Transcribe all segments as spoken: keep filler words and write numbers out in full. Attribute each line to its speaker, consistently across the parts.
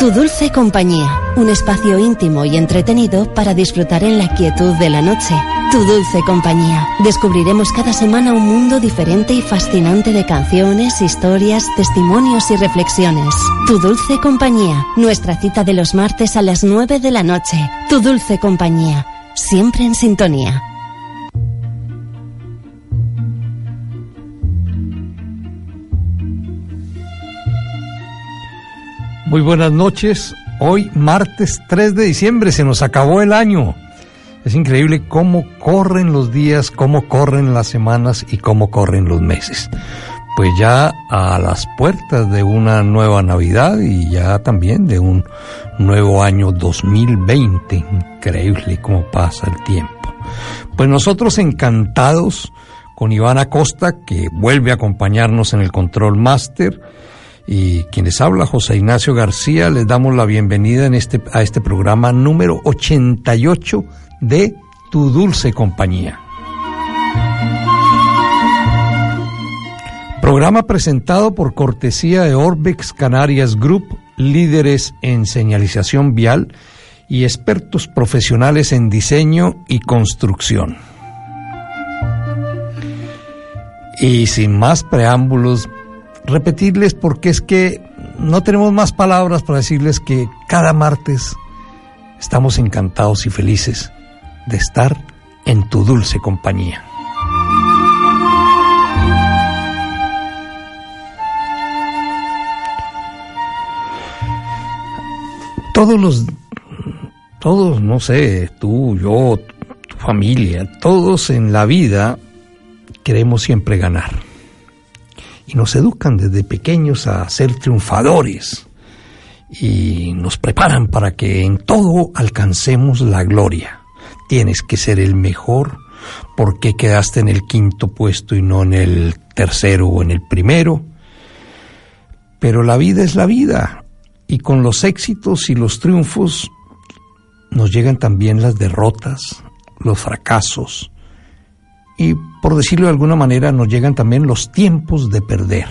Speaker 1: Tu dulce compañía, un espacio íntimo y entretenido para disfrutar en la quietud de la noche. Tu dulce compañía. Descubriremos cada semana un mundo diferente y fascinante de canciones, historias, testimonios y reflexiones. Tu dulce compañía, nuestra cita de los martes a las nueve de la noche. Tu dulce compañía, siempre en sintonía.
Speaker 2: Muy buenas noches. Hoy, martes tres de diciembre, se nos acabó el año. Es increíble cómo corren los días, cómo corren las semanas y cómo corren los meses. Pues ya a las puertas de una nueva Navidad y ya también de un nuevo año dos mil veinte. Increíble cómo pasa el tiempo. Pues nosotros encantados con Iván Acosta, que vuelve a acompañarnos en el Control Master, y quien les habla, José Ignacio García, les damos la bienvenida en este, a este programa número ochenta y ocho de Tu Dulce Compañía. Programa presentado por cortesía de Orbex Canarias Group, líderes en señalización vial y expertos profesionales en diseño y construcción. Y sin más preámbulos, repetirles, porque es que no tenemos más palabras para decirles que cada martes estamos encantados y felices de estar en tu dulce compañía. Todos los, todos, no sé, tú, yo, tu familia, todos en la vida queremos siempre ganar. Y nos educan desde pequeños a ser triunfadores y nos preparan para que en todo alcancemos la gloria. Tienes que ser el mejor. ¿Por qué quedaste en el quinto puesto y no en el tercero o en el primero? Pero la vida es la vida, y con los éxitos y los triunfos nos llegan también las derrotas, los fracasos. Y, por decirlo de alguna manera, nos llegan también los tiempos de perder.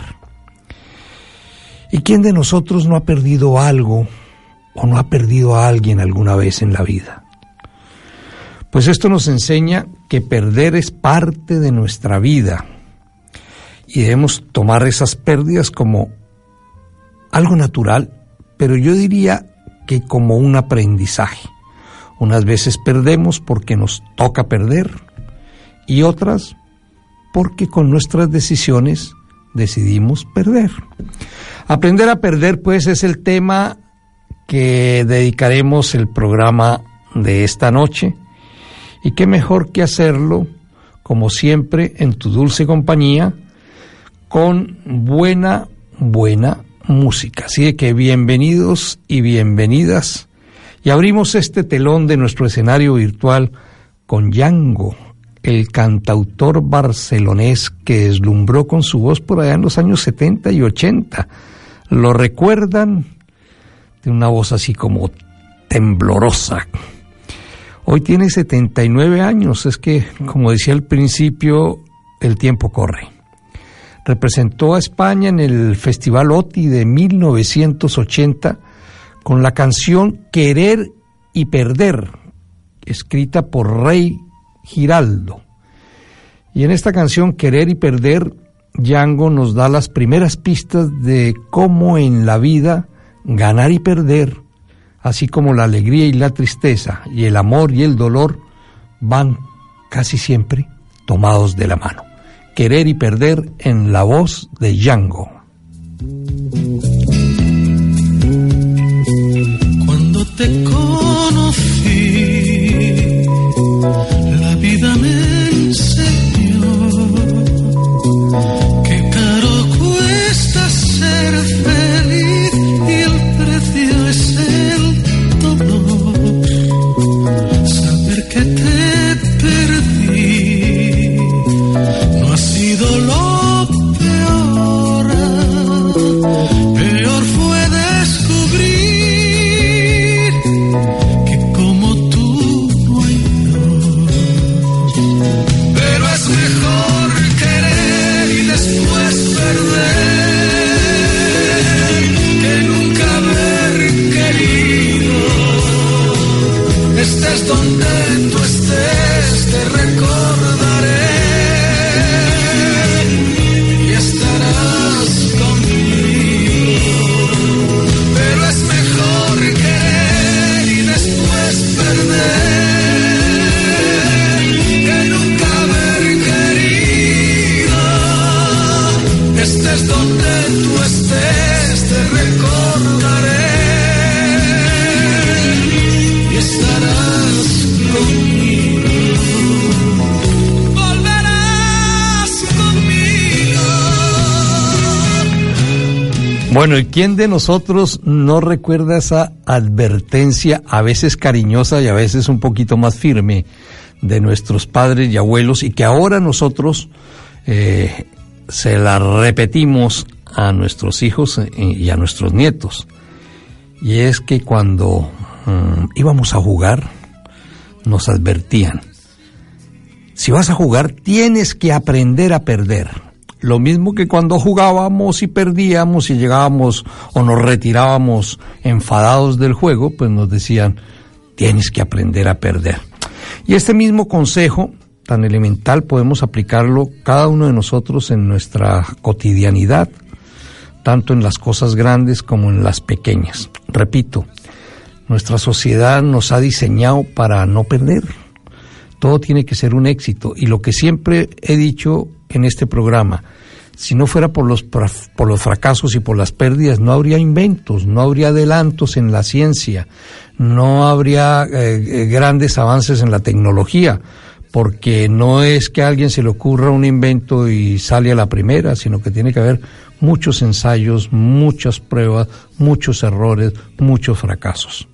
Speaker 2: ¿Y quién de nosotros no ha perdido algo o no ha perdido a alguien alguna vez en la vida? Pues esto nos enseña que perder es parte de nuestra vida y debemos tomar esas pérdidas como algo natural, pero yo diría que como un aprendizaje. Unas veces perdemos porque nos toca perder, y otras porque con nuestras decisiones decidimos perder. Aprender a perder, pues, es el tema que dedicaremos el programa de esta noche, y qué mejor que hacerlo, como siempre, en tu dulce compañía, con buena, buena música. Así de que bienvenidos y bienvenidas, y abrimos este telón de nuestro escenario virtual con Django, el cantautor barcelonés que deslumbró con su voz por allá en los años setenta y ochenta. ¿Lo recuerdan? De una voz así como temblorosa. Hoy tiene setenta y nueve años, es que, como decía al principio, el tiempo corre. Representó a España en el Festival O T I de mil novecientos ochenta con la canción Querer y Perder, escrita por Rey Giraldo. Y en esta canción Querer y Perder, Django nos da las primeras pistas de cómo en la vida ganar y perder, así como la alegría y la tristeza, y el amor y el dolor, van casi siempre tomados de la mano. Querer y Perder en la voz de Django.
Speaker 3: Cuando te conocí, la vida me enseñó que caro cuesta ser feliz y el precio es el dolor. Saber que te perdí no ha sido lo peor. Peor fue descubrir estés donde tú estés, te recordaré y estarás conmigo. Pero es mejor querer y después perder que nunca haber querido. Estés donde tú estés, te recordaré y estarás conmigo. Volverás conmigo.
Speaker 2: Bueno, ¿y quién de nosotros no recuerda esa advertencia, a veces cariñosa y a veces un poquito más firme, de nuestros padres y abuelos, y que ahora nosotros eh, se la repetimos a nuestros hijos y a nuestros nietos? Y es que cuando um, íbamos a jugar, nos advertían: si vas a jugar, tienes que aprender a perder. Lo mismo que cuando jugábamos y perdíamos y llegábamos o nos retirábamos enfadados del juego, pues nos decían: tienes que aprender a perder. Y este mismo consejo tan elemental podemos aplicarlo cada uno de nosotros en nuestra cotidianidad, tanto en las cosas grandes como en las pequeñas. Repito, nuestra sociedad nos ha diseñado para no perder. Todo tiene que ser un éxito. Y lo que siempre he dicho en este programa: si no fuera por los, por los fracasos y por las pérdidas, no habría inventos, no habría adelantos en la ciencia, no habría eh, grandes avances en la tecnología, porque no es que a alguien se le ocurra un invento y sale a la primera, sino que tiene que haber muchos ensayos, muchas pruebas, muchos errores, muchos fracasos.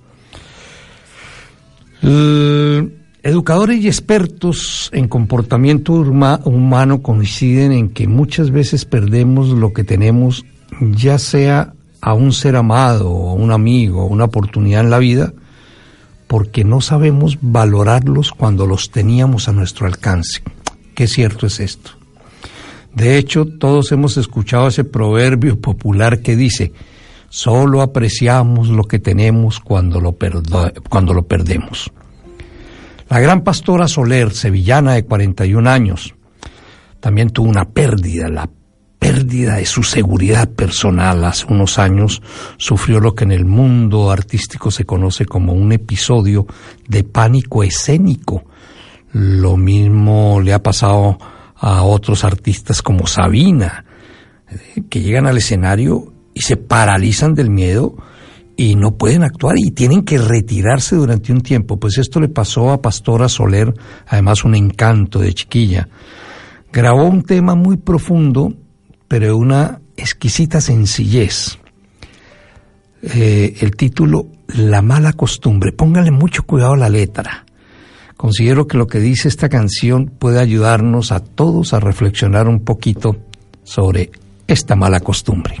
Speaker 2: El Educadores y expertos en comportamiento humano coinciden en que muchas veces perdemos lo que tenemos, ya sea a un ser amado, a un amigo, a una oportunidad en la vida, porque no sabemos valorarlos cuando los teníamos a nuestro alcance. Qué cierto es esto. De hecho, todos hemos escuchado ese proverbio popular que dice: solo apreciamos lo que tenemos cuando lo, perdo- cuando lo perdemos. La gran Pastora Soler, sevillana de cuarenta y un años, también tuvo una pérdida, la pérdida de su seguridad personal. Hace unos años sufrió lo que en el mundo artístico se conoce como un episodio de pánico escénico. Lo mismo le ha pasado a otros artistas como Sabina, que llegan al escenario y se paralizan del miedo y no pueden actuar y tienen que retirarse durante un tiempo. Pues esto le pasó a Pastora Soler, además un encanto de chiquilla. Grabó un tema muy profundo, pero de una exquisita sencillez. Eh, el título, La mala costumbre. Pónganle mucho cuidado a la letra. Considero que lo que dice esta canción puede ayudarnos a todos a reflexionar un poquito sobre esta mala costumbre.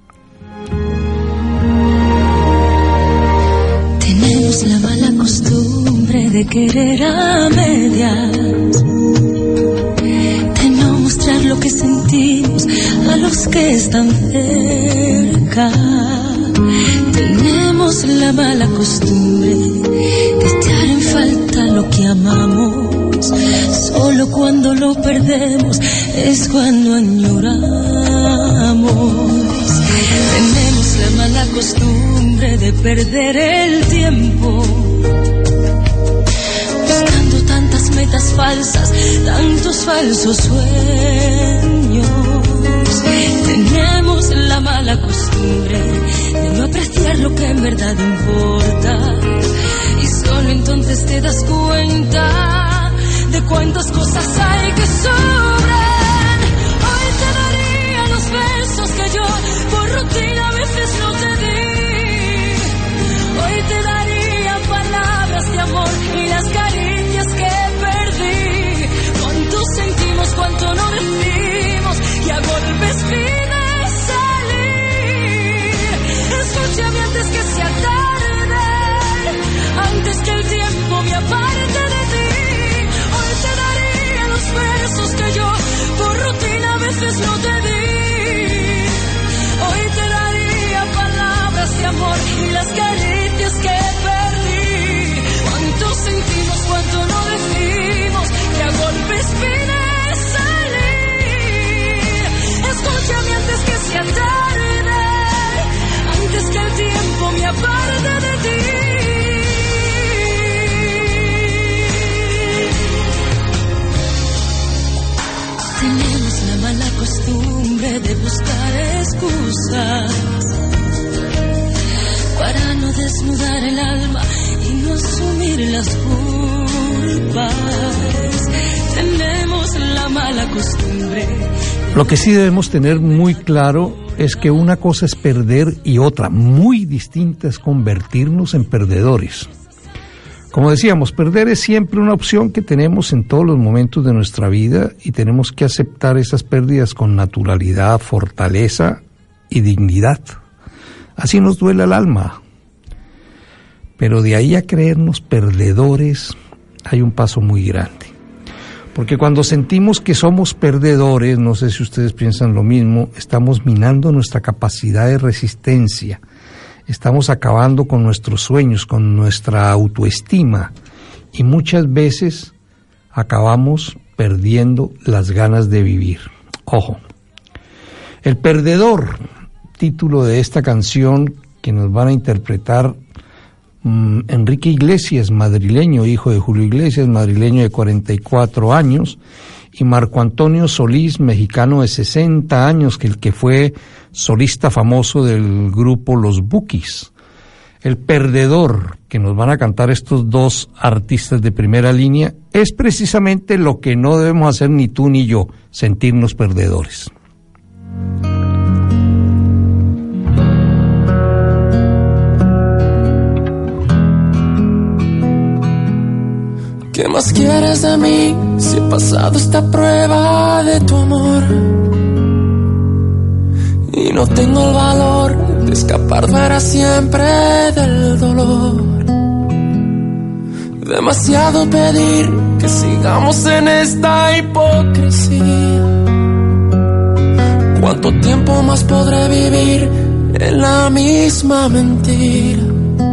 Speaker 4: Tenemos la mala costumbre de querer a medias, de no mostrar lo que sentimos a los que están cerca. Tenemos la mala costumbre de echar en falta lo que amamos. Solo cuando lo perdemos es cuando añoramos. Tenemos la mala costumbre de perder el tiempo, buscando tantas metas falsas, tantos falsos sueños. Tenemos la mala costumbre de no apreciar lo que en verdad importa, y solo entonces te das cuenta de cuántas cosas hay que sobran. Hoy te daría los versos que yo por rutina a veces no te di. Hoy te daría palabras de amor y las caricias que perdí. Cuánto sentimos, cuánto no decimos, y a golpes pide salir. Escúchame antes que sea tarde. asumir las culpas. Tenemos la mala costumbre.
Speaker 2: Lo que sí debemos tener muy claro es que una cosa es perder y otra, muy distinta, es convertirnos en perdedores. Como decíamos, perder es siempre una opción que tenemos en todos los momentos de nuestra vida y tenemos que aceptar esas pérdidas con naturalidad, fortaleza y dignidad. Así nos duele el alma. Pero de ahí a creernos perdedores hay un paso muy grande. Porque cuando sentimos que somos perdedores, no sé si ustedes piensan lo mismo, estamos minando nuestra capacidad de resistencia. Estamos acabando con nuestros sueños, con nuestra autoestima. Y muchas veces acabamos perdiendo las ganas de vivir. Ojo. El Perdedor, título de esta canción que nos van a interpretar um, Enrique Iglesias, madrileño, hijo de Julio Iglesias, madrileño de cuarenta y cuatro años, y Marco Antonio Solís, mexicano de sesenta años, que el que fue solista famoso del grupo Los Bukis. El Perdedor, que nos van a cantar estos dos artistas de primera línea, es precisamente lo que no debemos hacer ni tú ni yo, sentirnos perdedores.
Speaker 5: ¿Qué más quieres de mí si he pasado esta prueba de tu amor? Y no tengo el valor de escapar para siempre del dolor. Demasiado pedir que sigamos en esta hipocresía. ¿Cuánto tiempo más podré vivir en la misma mentira?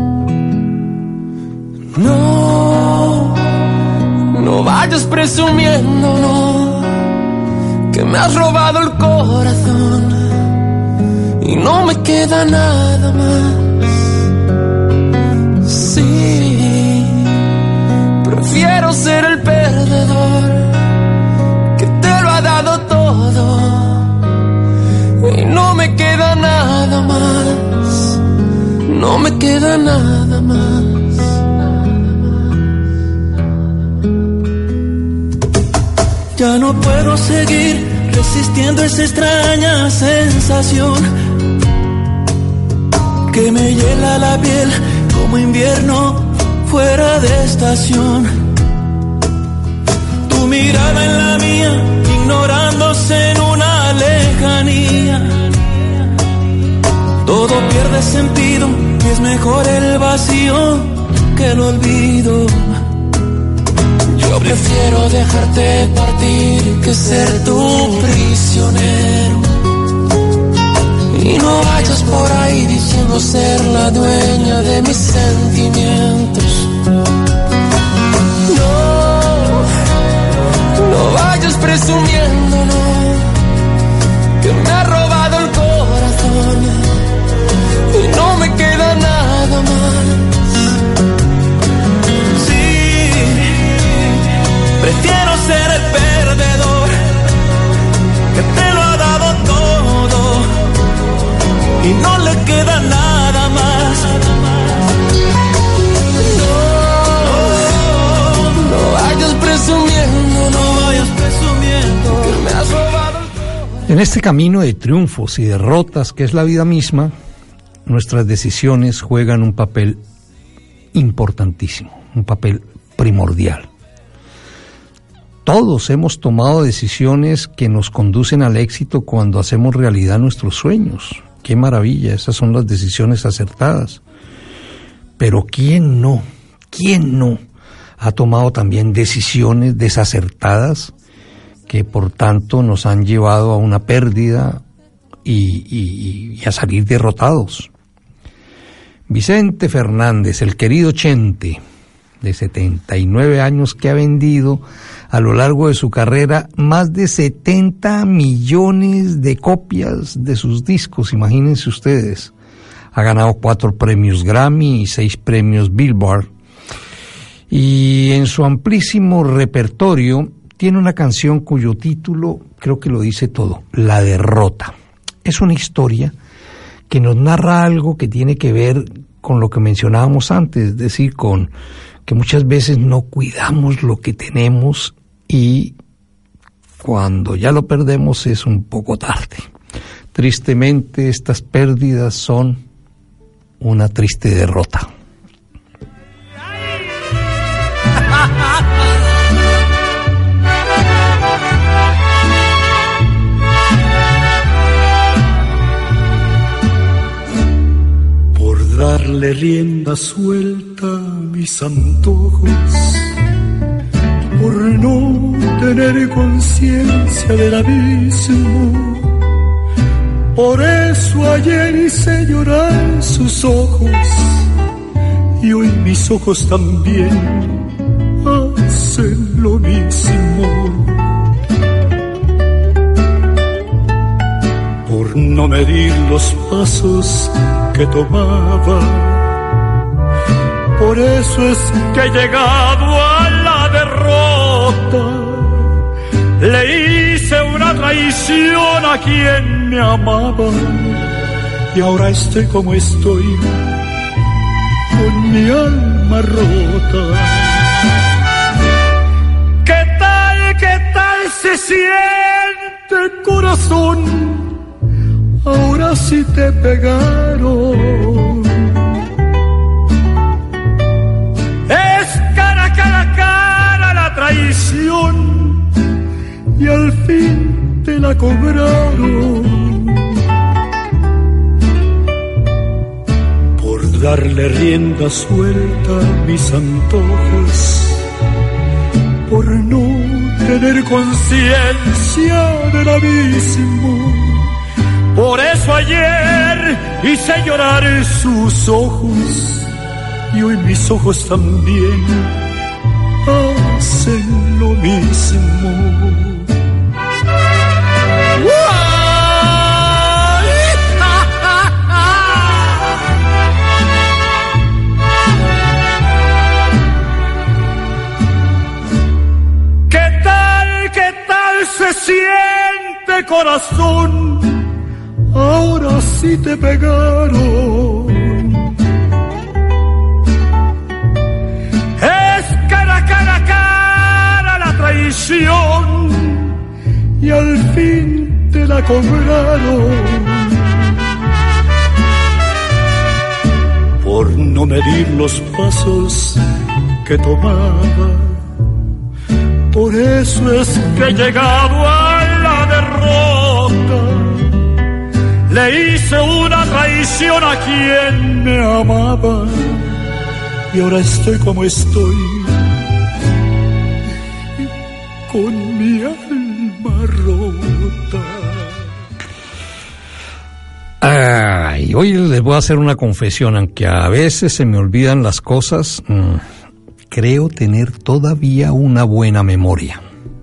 Speaker 5: No, no vayas presumiendo, no, que me has robado el corazón y no me queda nada más. Sí, prefiero ser el perdedor que te lo ha dado todo y no me queda nada más, no me queda nada más.
Speaker 3: Ya no puedo seguir resistiendo esa extraña sensación que me hiela la piel como invierno fuera de estación. Tu mirada en la mía, ignorándose en una lejanía. Todo pierde sentido y es mejor el vacío que el olvido.
Speaker 5: Yo prefiero dejarte partir que ser tu prisionero. Y no vayas por ahí diciendo ser la dueña de mis sentimientos. No, no vayas presumiendo, no, que me ha robado el corazón y no me queda nada más.
Speaker 3: Prefiero ser el perdedor que te lo ha dado todo y no le queda nada más. No, no vayas presumiendo, no vayas presumiendo que me has robado el todo.
Speaker 2: En este camino de triunfos y derrotas que es la vida misma, nuestras decisiones juegan un papel importantísimo, un papel primordial. Todos hemos tomado decisiones que nos conducen al éxito cuando hacemos realidad nuestros sueños. ¡Qué maravilla! Esas son las decisiones acertadas. Pero ¿quién no? ¿Quién no ha tomado también decisiones desacertadas que por tanto nos han llevado a una pérdida y, y, y a salir derrotados? Vicente Fernández, el querido Chente, de setenta y nueve años, que ha vendido a lo largo de su carrera más de setenta millones de copias de sus discos, imagínense ustedes. Ha ganado cuatro premios Grammy y seis premios Billboard. Y en su amplísimo repertorio tiene una canción cuyo título creo que lo dice todo, La Derrota. Es una historia que nos narra algo que tiene que ver con lo que mencionábamos antes, es decir, con que muchas veces no cuidamos lo que tenemos y cuando ya lo perdemos es un poco tarde. Tristemente, estas pérdidas son una triste derrota.
Speaker 3: Por darle rienda suelta a mis antojos, por no tener conciencia del abismo, por eso ayer hice llorar sus ojos y hoy mis ojos también hacen lo mismo. Por no medir los pasos que tomaba, por eso es que he llegado a la derrota. Le hice una traición a quien me amaba y ahora estoy como estoy, con mi alma rota. ¿Qué tal, qué tal se siente, corazón? Ahora sí te pegaron. Es cara, cara, cara la traición y al fin te la cobraron. Por darle rienda suelta a mis antojos, por no tener conciencia del abismo, por eso ayer hice llorar sus ojos y hoy mis ojos también hacen lo mismo. Se siente, corazón, ahora sí te pegaron. Es cara, cara, cara la traición y al fin te la cobraron. Por no medir los pasos que tomaba, por eso es que he llegado a la derrota. Le hice una traición a quien me amaba y ahora estoy como estoy, con mi alma rota.
Speaker 2: Ay, hoy les voy a hacer una confesión, aunque a veces se me olvidan las cosas. Mmm. Creo tener todavía una buena memoria.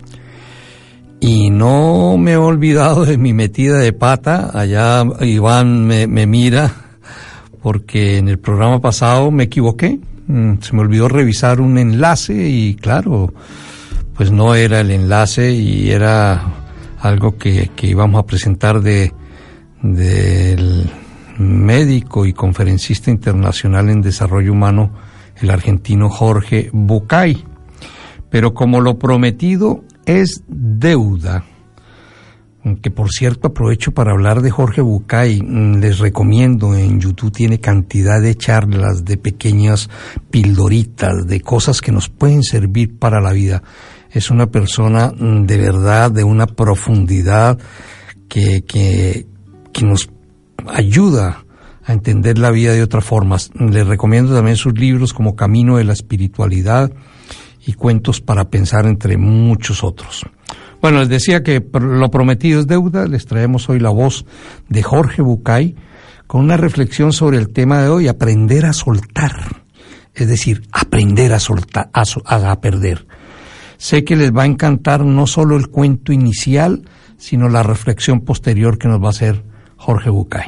Speaker 2: Y no me he olvidado de mi metida de pata. Allá Iván me, me mira, porque en el programa pasado me equivoqué. Se me olvidó revisar un enlace y claro, pues no era el enlace y era algo que, que íbamos a presentar de del médico y conferencista internacional en desarrollo humano, el argentino Jorge Bucay. Pero como lo prometido es deuda, que por cierto aprovecho para hablar de Jorge Bucay, les recomiendo, en YouTube tiene cantidad de charlas, de pequeñas pildoritas, de cosas que nos pueden servir para la vida. Es una persona de verdad, de una profundidad que, que, que nos ayuda a entender la vida de otras formas. Les recomiendo también sus libros como Camino de la Espiritualidad y Cuentos para Pensar, entre muchos otros. Bueno, les decía que lo prometido es deuda. Les traemos hoy la voz de Jorge Bucay con una reflexión sobre el tema de hoy, aprender a soltar. Es decir, aprender a soltar, a, a perder. Sé que les va a encantar no solo el cuento inicial, sino la reflexión posterior que nos va a hacer Jorge Bucay.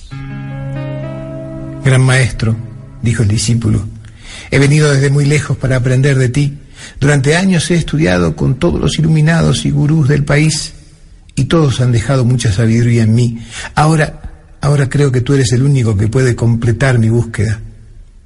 Speaker 6: Gran maestro, dijo el discípulo, he venido desde muy lejos para aprender de ti. Durante años he estudiado con todos los iluminados y gurús del país y todos han dejado mucha sabiduría en mí. Ahora, ahora creo que tú eres el único que puede completar mi búsqueda.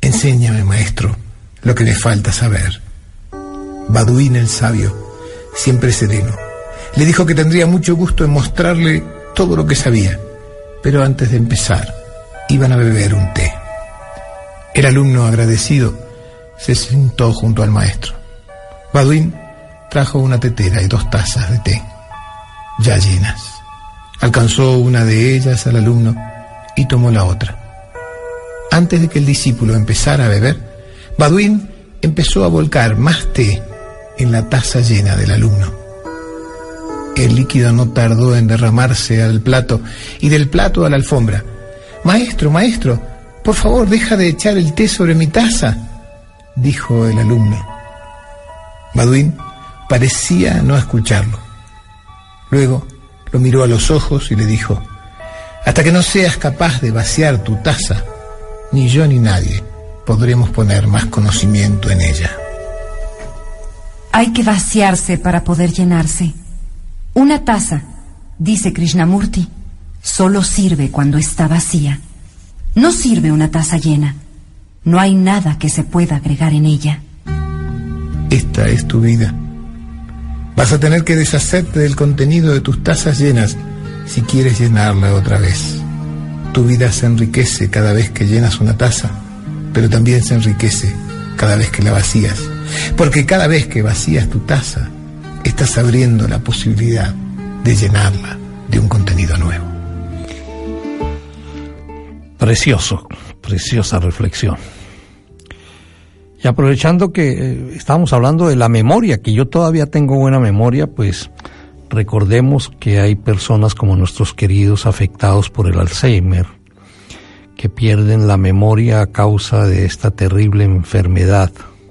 Speaker 6: Enséñame, maestro, lo que me falta saber. Baduín el sabio, siempre sereno, le dijo que tendría mucho gusto en mostrarle todo lo que sabía, pero antes de empezar, iban a beber un té. El alumno, agradecido, se sentó junto al maestro. Baduín trajo una tetera y dos tazas de té, ya llenas. Alcanzó una de ellas al alumno y tomó la otra. Antes de que el discípulo empezara a beber, Baduín empezó a volcar más té en la taza llena del alumno. El líquido no tardó en derramarse al plato y del plato a la alfombra. «Maestro, maestro, por favor, deja de echar el té sobre mi taza», dijo el alumno. Baduín parecía no escucharlo. Luego lo miró a los ojos y le dijo: «Hasta que no seas capaz de vaciar tu taza, ni yo ni nadie podremos poner más conocimiento en ella».
Speaker 7: Hay que vaciarse para poder llenarse. Una taza, dice Krishnamurti, solo sirve cuando está vacía. No sirve una taza llena. No hay nada que se pueda agregar en ella.
Speaker 6: Esta es tu vida. Vas a tener que deshacerte del contenido de tus tazas llenas si quieres llenarla otra vez. Tu vida se enriquece cada vez que llenas una taza, pero también se enriquece cada vez que la vacías. Porque cada vez que vacías tu taza, estás abriendo la posibilidad de llenarla de un contenido nuevo.
Speaker 2: Precioso, preciosa reflexión. Y aprovechando que eh, estamos hablando de la memoria, que yo todavía tengo buena memoria, pues recordemos que hay personas como nuestros queridos afectados por el Alzheimer, que pierden la memoria a causa de esta terrible enfermedad.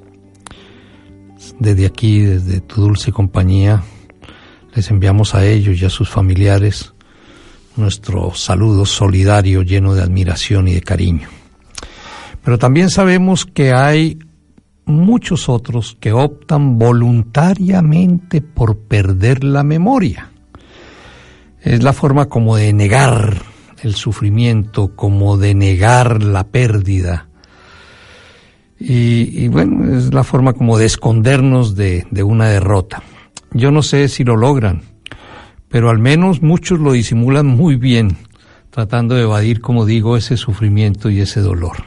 Speaker 2: Desde aquí, desde Tu Dulce Compañía, les enviamos a ellos y a sus familiares nuestro saludo solidario lleno de admiración y de cariño. Pero también sabemos que hay muchos otros que optan voluntariamente por perder la memoria. Es la forma como de negar el sufrimiento, como de negar la pérdida. Y, y bueno, es la forma como de escondernos de, de una derrota. Yo no sé si lo logran, pero al menos muchos lo disimulan muy bien, tratando de evadir, como digo, ese sufrimiento y ese dolor.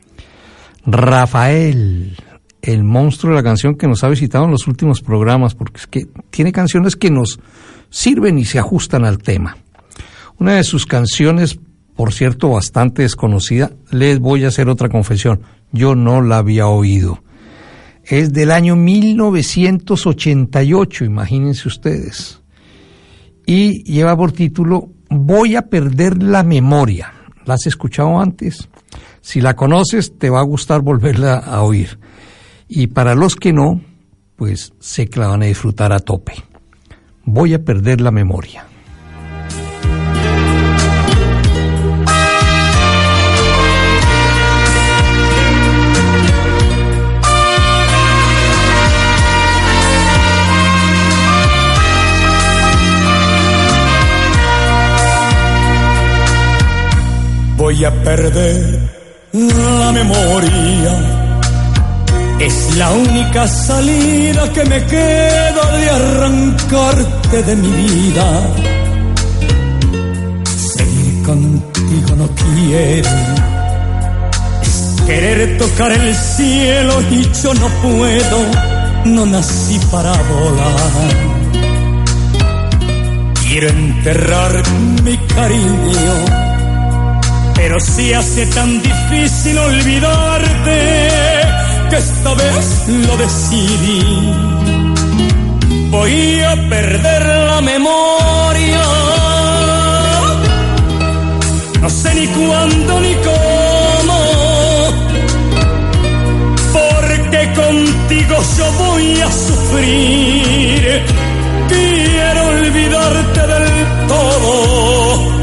Speaker 2: Rafael, el monstruo de la canción que nos ha visitado en los últimos programas, porque es que tiene canciones que nos sirven y se ajustan al tema. Una de sus canciones, por cierto, bastante desconocida, les voy a hacer otra confesión, yo no la había oído. Es del año mil novecientos ochenta y ocho, imagínense ustedes. Y lleva por título Voy a perder la memoria. ¿La has escuchado antes? Si la conoces, te va a gustar volverla a oír. Y para los que no, pues sé que la van a disfrutar a tope. Voy a perder la memoria.
Speaker 3: Voy a perder la memoria, es la única salida que me queda de arrancarte de mi vida. Seguir contigo no quiero, es querer tocar el cielo y yo no puedo, no nací para volar. Quiero enterrar mi cariño, pero se hace tan difícil olvidarte que esta vez lo decidí. Voy a perder la memoria, no sé ni cuándo ni cómo, porque contigo yo voy a sufrir. Quiero olvidarte del todo.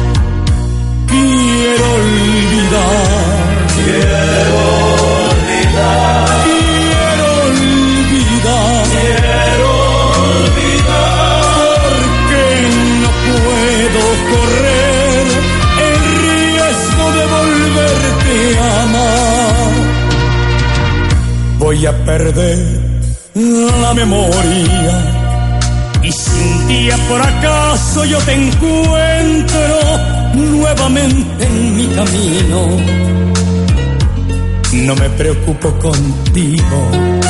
Speaker 3: Quiero olvidar, quiero olvidar, quiero olvidar, quiero olvidar, porque no puedo correr el riesgo de volverte a amar. voy a perder la memoria. Y si un día por acaso yo te encuentro nuevamente en mi camino, no me preocupo contigo,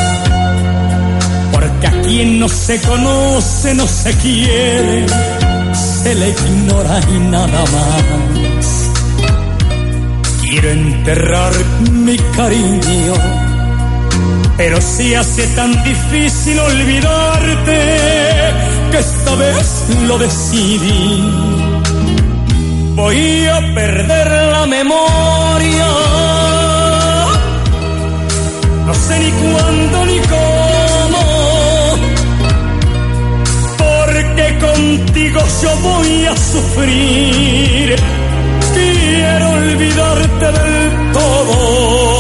Speaker 3: porque a quien no se conoce no se quiere, se le ignora y nada más. Quiero enterrar mi cariño, pero si hace tan difícil olvidarte, que esta vez lo decidí. Voy a perder la memoria, no sé ni cuándo ni cómo, porque contigo yo voy a sufrir. Quiero olvidarte del todo,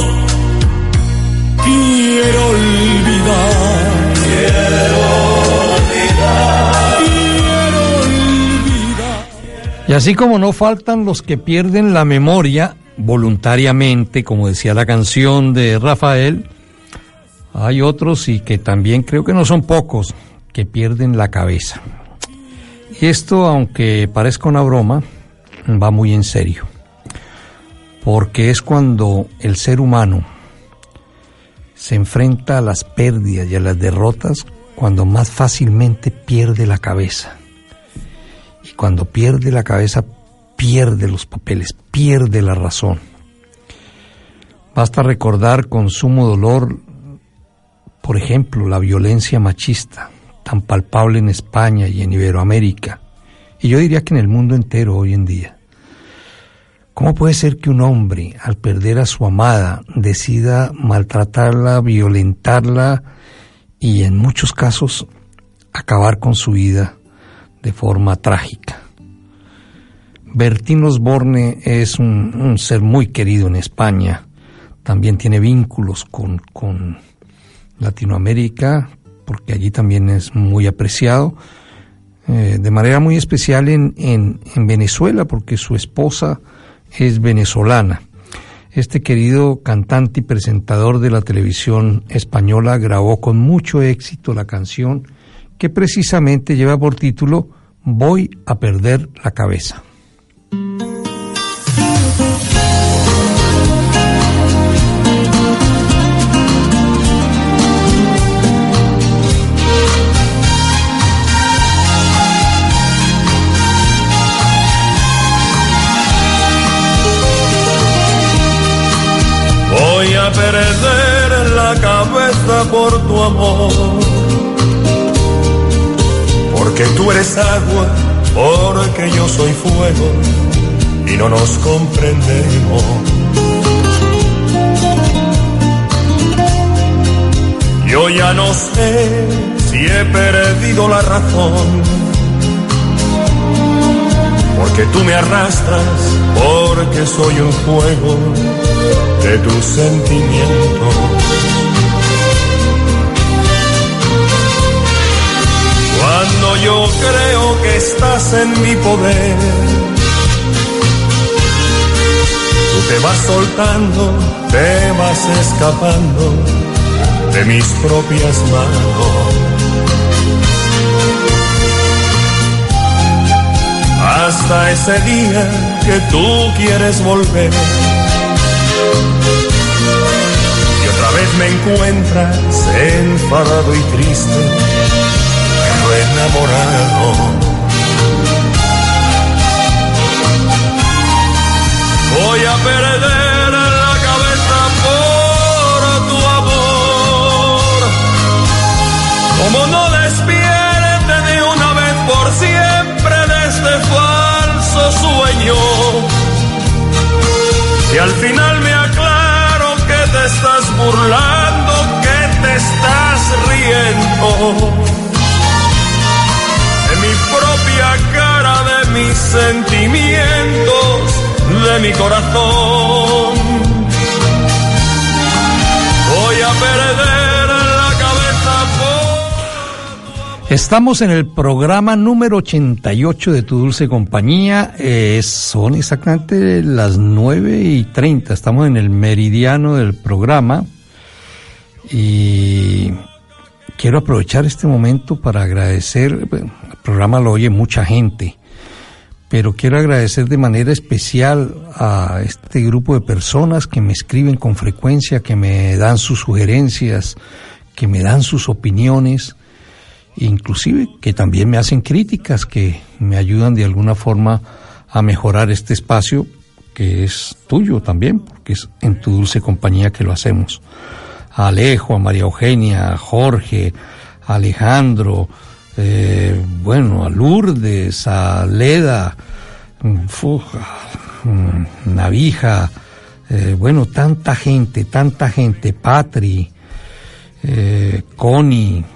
Speaker 3: quiero olvidar, quiero olvidar, quiero olvidar.
Speaker 2: Y así como no faltan los que pierden la memoria voluntariamente, como decía la canción de Rafael, hay otros, y que también creo que no son pocos, que pierden la cabeza. Y esto, aunque parezca una broma, va muy en serio, porque es cuando el ser humano se enfrenta a las pérdidas y a las derrotas, cuando más fácilmente pierde la cabeza. Y cuando pierde la cabeza, pierde los papeles, pierde la razón. Basta recordar con sumo dolor, por ejemplo, la violencia machista, tan palpable en España y en Iberoamérica, y yo diría que en el mundo entero hoy en día. ¿Cómo puede ser que un hombre, al perder a su amada, decida maltratarla, violentarla y en muchos casos acabar con su vida de forma trágica? Bertín Osborne es un, un ser muy querido en España, también tiene vínculos con, con Latinoamérica, porque allí también es muy apreciado, eh, de manera muy especial en, en, en Venezuela, porque su esposa es venezolana. Este querido cantante y presentador de la televisión española grabó con mucho éxito la canción que precisamente lleva por título Voy a perder la cabeza.
Speaker 3: Voy a perder la cabeza por tu amor, porque tú eres agua, porque yo soy fuego, y no nos comprendemos. Yo ya no sé si he perdido la razón, porque tú me arrastras, porque soy un fuego de tus sentimientos. Cuando yo creo que estás en mi poder, tú te vas soltando, te vas escapando de mis propias manos. Hasta ese día que tú quieres volver, y otra vez me encuentras enfadado y triste, pero enamorado. Voy a perder la cabeza por tu amor, como no despierte de una vez por siempre de este falso sueño, y al final me aclaro que te estás burlando, que te estás riendo de mi propia cara, de mis sentimientos, de mi corazón. Voy a perder la cabeza por...
Speaker 2: Estamos en el programa número ochenta y ocho de Tu Dulce Compañía. Eh, son exactamente las nueve y treinta. Estamos en el meridiano del programa. Y quiero aprovechar este momento para agradecer, bueno, el programa lo oye mucha gente, pero quiero agradecer de manera especial a este grupo de personas que me escriben con frecuencia, que me dan sus sugerencias, que me dan sus opiniones, inclusive que también me hacen críticas, que me ayudan de alguna forma a mejorar este espacio que es tuyo también, porque es en tu dulce compañía que lo hacemos. A Alejo, a María Eugenia, a Jorge, a Alejandro, eh, bueno, a Lourdes, a Leda, Fuja, Navija, eh, bueno, tanta gente, tanta gente, Patri, eh, Connie,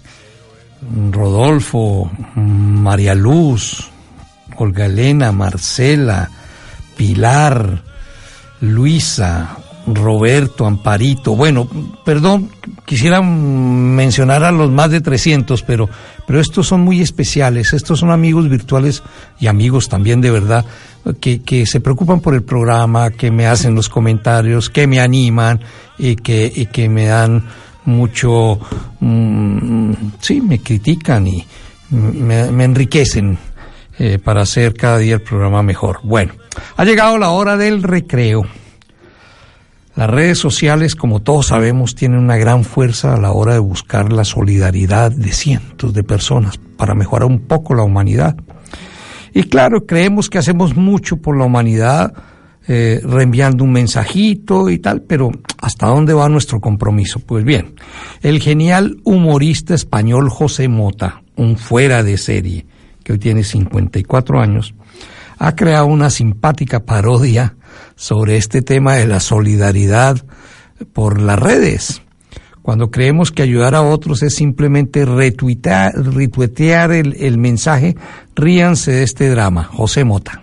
Speaker 2: Rodolfo, María Luz, Olga Elena, Marcela, Pilar, Luisa, Roberto, Amparito, bueno, perdón, quisiera mencionar a los más de trescientos, pero, pero estos son muy especiales, estos son amigos virtuales y amigos también de verdad, que, que se preocupan por el programa, que me hacen los comentarios, que me animan y que, y que me dan mucho, mmm, sí, me critican y me, me enriquecen eh, para hacer cada día el programa mejor. Bueno, ha llegado la hora del recreo. Las redes sociales, como todos sabemos, tienen una gran fuerza a la hora de buscar la solidaridad de cientos de personas para mejorar un poco la humanidad. Y claro, creemos que hacemos mucho por la humanidad, eh, reenviando un mensajito y tal, pero ¿hasta dónde va nuestro compromiso? Pues bien, el genial humorista español José Mota, un fuera de serie, que hoy tiene cincuenta y cuatro años, ha creado una simpática parodia sobre este tema de la solidaridad por las redes. Cuando creemos que ayudar a otros es simplemente retuitear, retuitear el, el mensaje, ríanse de este drama. José Mota.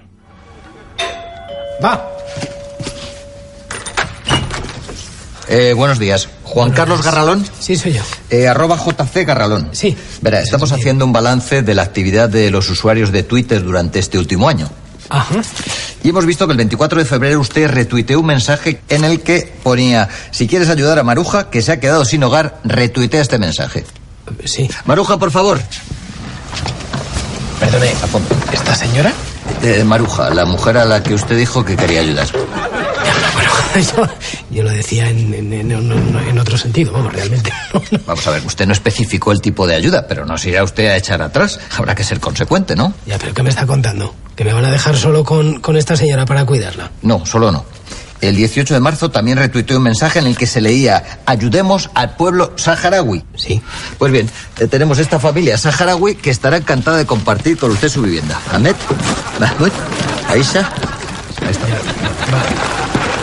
Speaker 8: Va.
Speaker 9: Eh, buenos días. Juan buenos Carlos días. Garralón.
Speaker 8: Sí, soy yo.
Speaker 9: Eh, arroba J C Garralón.
Speaker 8: Sí.
Speaker 9: Verá, estamos sí, haciendo un balance de la actividad de los usuarios de Twitter durante este último año.
Speaker 8: Ajá.
Speaker 9: Y hemos visto que el veinticuatro de febrero usted retuiteó un mensaje en el que ponía: si quieres ayudar a Maruja, que se ha quedado sin hogar, retuitea este mensaje.
Speaker 8: Sí.
Speaker 9: Maruja, por favor.
Speaker 8: Perdone, ¿esta señora?
Speaker 9: Eh, Maruja, la mujer a la que usted dijo que quería ayudar.
Speaker 8: Yo, yo lo decía en, en, en, en otro sentido, vamos, realmente.
Speaker 9: Vamos a ver, usted no especificó el tipo de ayuda, pero no se irá usted a echar atrás. Habrá que ser consecuente, ¿no?
Speaker 8: Ya, pero ¿qué me está contando? ¿Que me van a dejar solo con, con esta señora para cuidarla?
Speaker 9: No, solo no. El dieciocho de marzo también retuiteó un mensaje en el que se leía: ayudemos al pueblo saharaui.
Speaker 8: Sí.
Speaker 9: Pues bien, eh, tenemos esta familia saharaui que estará encantada de compartir con usted su vivienda. Ahmed, Mahmoud, Aisha. Ahí está.
Speaker 8: Ya, va.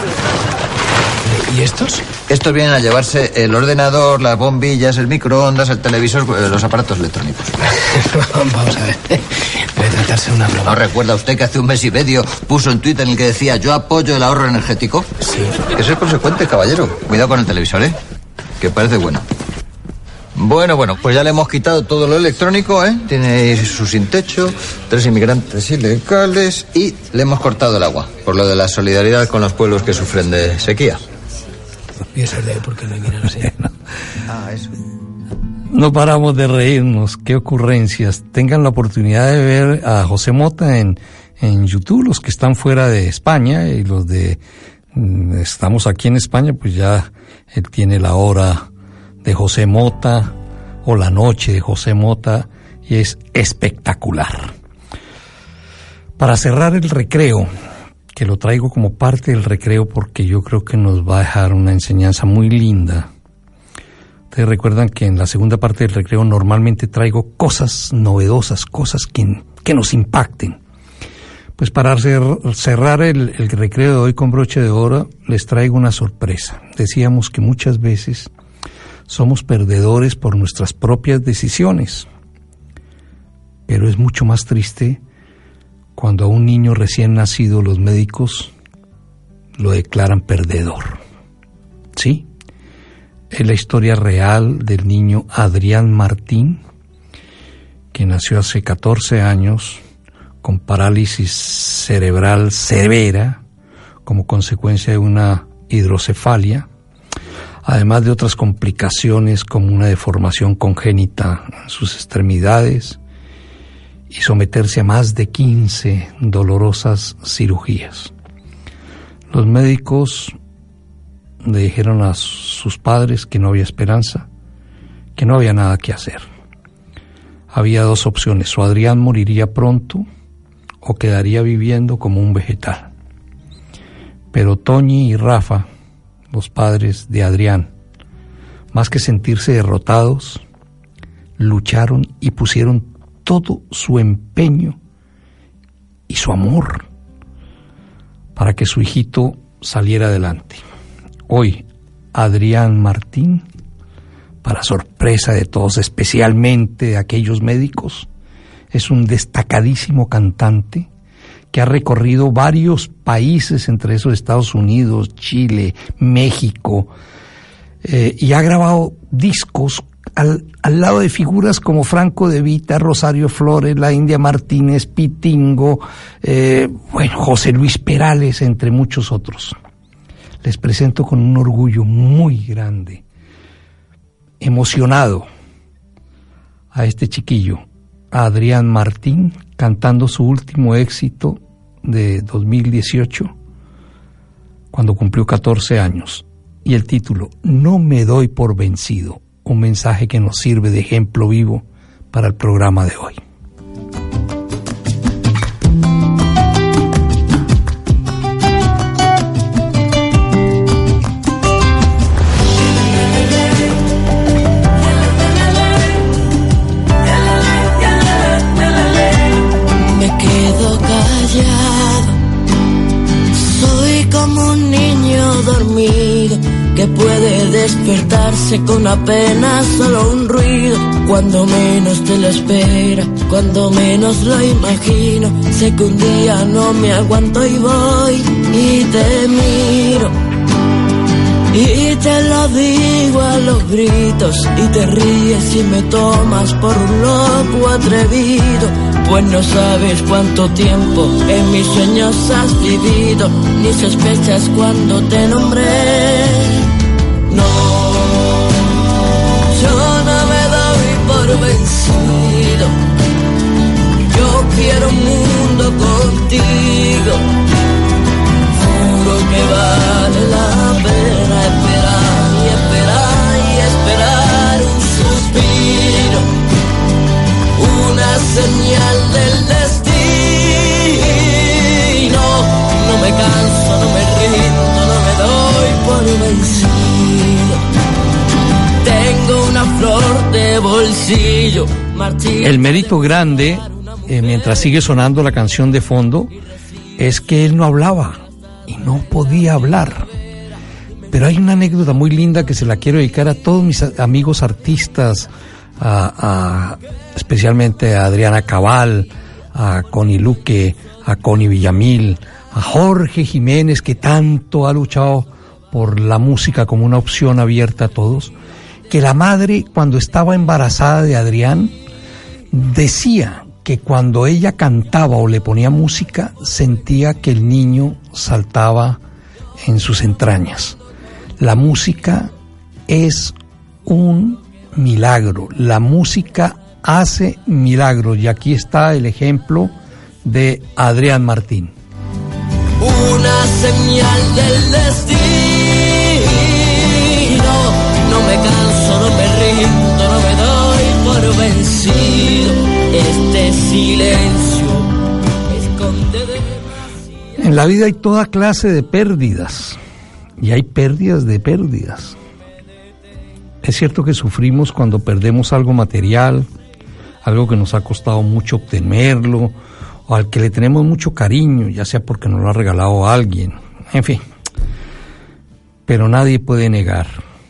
Speaker 8: ¿Y estos?
Speaker 9: Estos vienen a llevarse el ordenador, las bombillas, el microondas, el televisor, los aparatos electrónicos.
Speaker 8: Vamos a ver. Debe tratarse de una broma.
Speaker 9: ¿No recuerda usted que hace un mes y medio puso en Twitter en el que decía: yo apoyo el ahorro energético?
Speaker 8: Sí.
Speaker 9: Hay que ser consecuente, caballero. Cuidado con el televisor, ¿eh? Que parece bueno. Bueno, bueno, pues ya le hemos quitado todo lo electrónico, ¿eh? Tiene su sin techo, tres inmigrantes ilegales y le hemos cortado el agua, por lo de la solidaridad con los pueblos que sufren de sequía.
Speaker 8: Y eso es de porque me miran así.
Speaker 9: Ah, eso.
Speaker 2: No paramos de reírnos, qué ocurrencias. Tengan la oportunidad de ver a José Mota en, en YouTube, los que están fuera de España y los de estamos aquí en España, pues ya él tiene la hora de José Mota o la noche de José Mota y es espectacular. Para cerrar el recreo, que lo traigo como parte del recreo porque yo creo que nos va a dejar una enseñanza muy linda. Ustedes recuerdan que en la segunda parte del recreo normalmente traigo cosas novedosas, cosas que, que nos impacten. Pues para cer- cerrar el, el recreo de hoy con broche de oro, les traigo una sorpresa. Decíamos que muchas veces somos perdedores por nuestras propias decisiones, pero es mucho más triste cuando a un niño recién nacido los médicos lo declaran perdedor. ¿Sí? Es la historia real del niño Adrián Martín, que nació hace catorce años con parálisis cerebral severa como consecuencia de una hidrocefalia. además de otras complicaciones como una deformación congénita en sus extremidades y someterse a más de quince dolorosas cirugías. Los médicos le dijeron a sus padres que no había esperanza, que no había nada que hacer. Había dos opciones: o Adrián moriría pronto o quedaría viviendo como un vegetal. Pero Toñi y Rafa, los padres de Adrián, más que sentirse derrotados, lucharon y pusieron todo su empeño y su amor para que su hijito saliera adelante. Hoy, Adrián Martín, para sorpresa de todos, especialmente de aquellos médicos, es un destacadísimo cantante que ha recorrido varios países, entre esos Estados Unidos, Chile, México, eh, y ha grabado discos al, al lado de figuras como Franco De Vita, Rosario Flores, la India Martínez, Pitingo, eh, bueno, José Luis Perales, entre muchos otros. Les presento con un orgullo muy grande, emocionado, a este chiquillo, a Adrián Martín, cantando su último éxito de dos mil dieciocho, cuando cumplió catorce años, y el título, No me doy por vencido, un mensaje que nos sirve de ejemplo vivo para el programa de hoy.
Speaker 10: Soy como un niño dormido que puede despertarse con apenas solo un ruido. Cuando menos te lo espera, cuando menos lo imagino, sé que un día no me aguanto y voy y te miro y te lo digo a los gritos y te ríes y me tomas por un loco atrevido. Pues no sabes cuánto tiempo en mis sueños has vivido, ni sospechas cuando te nombré. No, yo no me doy por vencido. Yo quiero un mundo contigo. Juro que vale la pena esperar y esperar y esperar un suspiro, una señal del destino. No me canso, no me rindo, no me doy por vencido. Tengo una flor de bolsillo, Martín.
Speaker 2: El mérito grande, eh, mientras sigue sonando la canción de fondo, es que él no hablaba y no podía hablar. Pero hay una anécdota muy linda que se la quiero dedicar a todos mis amigos artistas, a, a, especialmente a Adriana Cabal, a Connie Luque, a Connie Villamil, a Jorge Jiménez, que tanto ha luchado por la música como una opción abierta a todos, que la madre, cuando estaba embarazada de Adrián, decía que cuando ella cantaba o le ponía música, sentía que el niño saltaba en sus entrañas. La música es un milagro, la música hace milagros, y aquí está el ejemplo de Adrián Martín.
Speaker 10: Una señal del destino, no me canso, no me rindo, no me doy por vencido. Este silencio esconde demasiado.
Speaker 2: En la vida hay toda clase de pérdidas, y hay pérdidas de pérdidas. Es cierto que sufrimos cuando perdemos algo material, algo que nos ha costado mucho obtenerlo, o al que le tenemos mucho cariño, ya sea porque nos lo ha regalado alguien, en fin. Pero nadie puede negar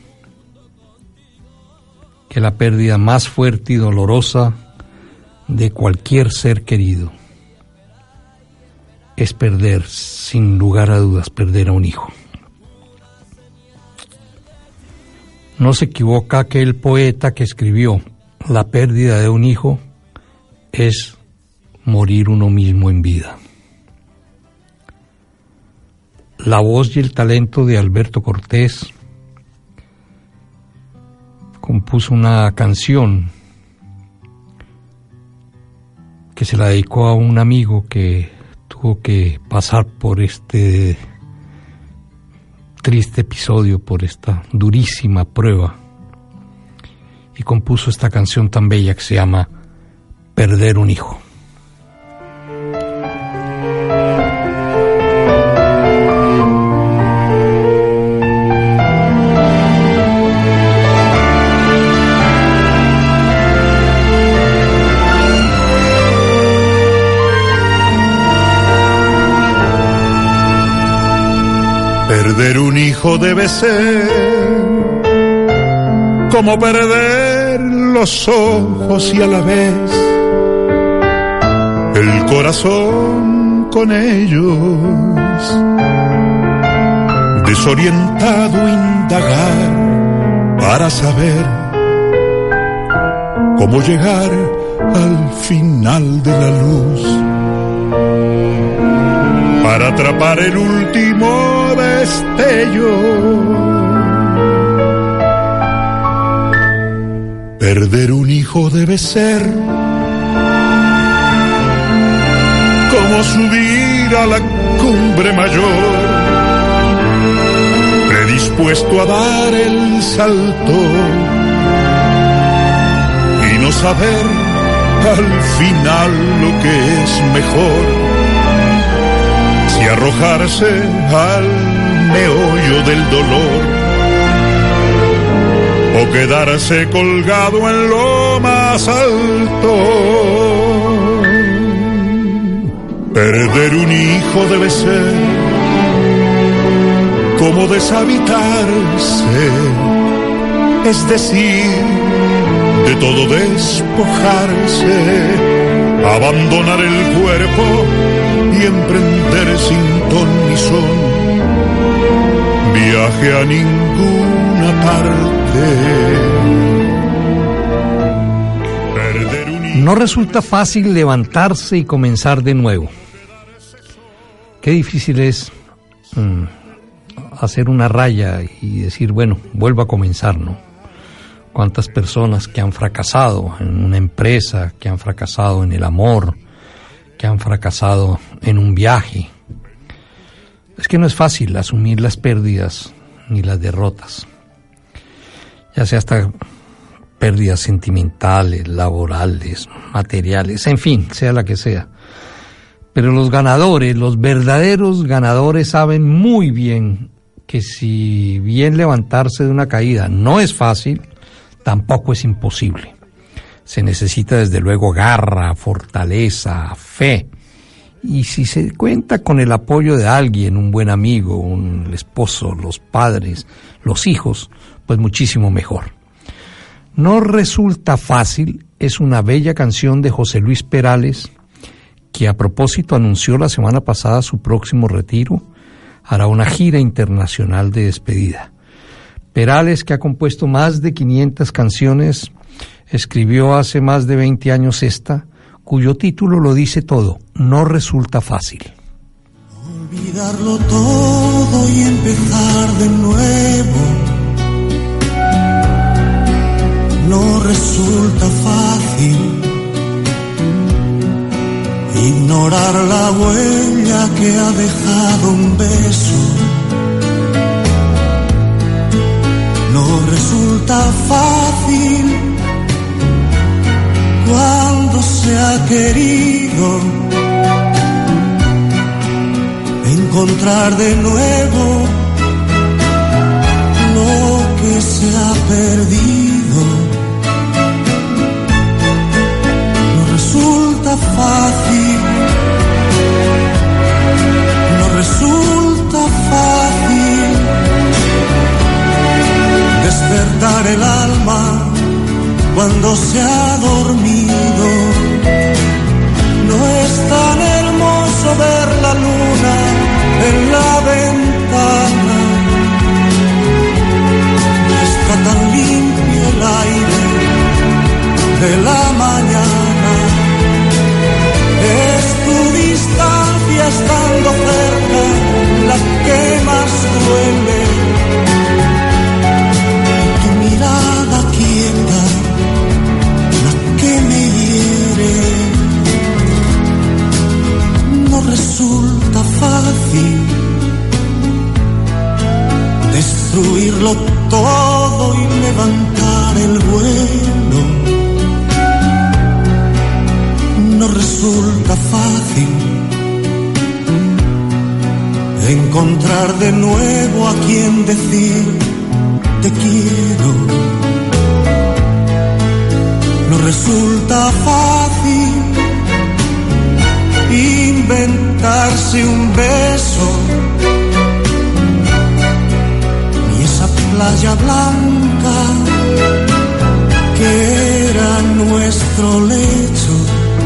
Speaker 2: que la pérdida más fuerte y dolorosa de cualquier ser querido es perder, sin lugar a dudas, perder a un hijo. No se equivoca aquel poeta que escribió: la pérdida de un hijo es morir uno mismo en vida. La voz y el talento de Alberto Cortés compuso una canción que se la dedicó a un amigo que tuvo que pasar por este triste episodio, por esta durísima prueba, y compuso esta canción tan bella que se llama Perder un hijo.
Speaker 3: Perder un hijo debe ser como perder los ojos y a la vez el corazón con ellos. Desorientado indagar para saber cómo llegar al final de la luz, para atrapar el último destello. Perder un hijo debe ser como subir a la cumbre mayor, predispuesto a dar el salto y no saber al final lo que es mejor, si arrojarse al meollo del dolor o quedarse colgado en lo más alto. Perder un hijo debe ser como deshabitarse, es decir, de todo despojarse, abandonar el cuerpo y emprender sin ton ni son viaje a ninguna parte.
Speaker 2: No resulta fácil levantarse y comenzar de nuevo. Qué difícil es mm, hacer una raya y decir, bueno, vuelvo a comenzar, ¿no? Cuántas personas que han fracasado en una empresa, que han fracasado en el amor, que han fracasado en un viaje. Es que no es fácil asumir las pérdidas ni las derrotas, ya sea hasta pérdidas sentimentales, laborales, materiales, en fin, sea la que sea. Pero los ganadores, los verdaderos ganadores saben muy bien que si bien levantarse de una caída no es fácil, tampoco es imposible. Se necesita desde luego garra, fortaleza, fe. Y si se cuenta con el apoyo de alguien, un buen amigo, un esposo, los padres, los hijos, pues muchísimo mejor. No resulta fácil es una bella canción de José Luis Perales, que a propósito anunció la semana pasada su próximo retiro, hará una gira internacional de despedida. Perales, que ha compuesto más de quinientas canciones, escribió hace más de veinte años esta, cuyo título lo dice todo: no resulta fácil.
Speaker 11: Olvidarlo todo y empezar de nuevo no resulta fácil. Ignorar la huella que ha dejado un beso no resulta fácil. Cuando se ha querido encontrar de nuevo lo que se ha perdido, no resulta fácil, no resulta fácil despertar el alma cuando se ha dormido. No es tan hermoso ver la luna en la ventana, no está tan limpio el aire de la mañana. Es tu distancia estando cerca la que más duele, tu mirada quiere perderlo todo y levantar el vuelo. No resulta fácil encontrar de nuevo a quien decir te quiero. No resulta fácil inventarse un beso, ni esa playa blanca que era nuestro lecho.